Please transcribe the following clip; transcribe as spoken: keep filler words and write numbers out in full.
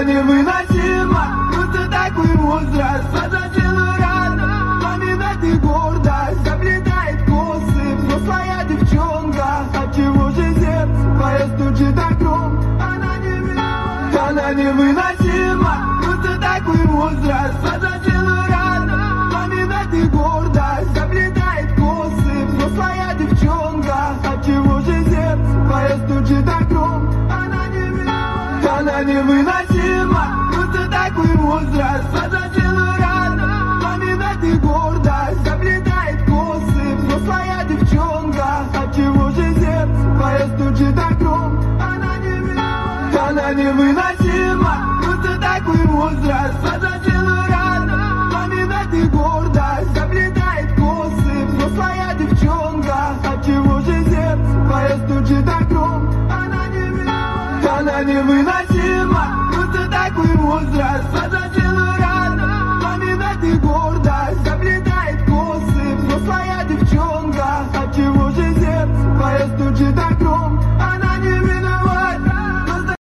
Она невыносима, просто такой возраст. Глаза целую рано, ламинат и гордость. Заплетает косы, взрослая девчонка. Отчего же сердце твое стучит так громко? Она невыносима, она невыносима, просто такой возраст. Глаза целую рано, ламинат и гордость. Заплетает косы, взрослая девчонка. Отчего же сердце твое стучит так громко? Она невыносима, она невыносима, просто такой возраст. Глаза целую рано, ламинат и гордость. Заплетает косы, взрослая девчонка. Отчего же сердце твое стучит так громко? Она невыносима, она невыносима, просто такой возраст. Глаза целую рано, ламинат и гордость. Заплетает косы, взрослая девчонка. Отчего же сердце твое стучит так громко? Она невыносима, она невыносима, просто такой возраст. Глаза целую рано, ламинат и гордость. Заплетает косы, взрослая девчонка. Отчего же сердце твое стучит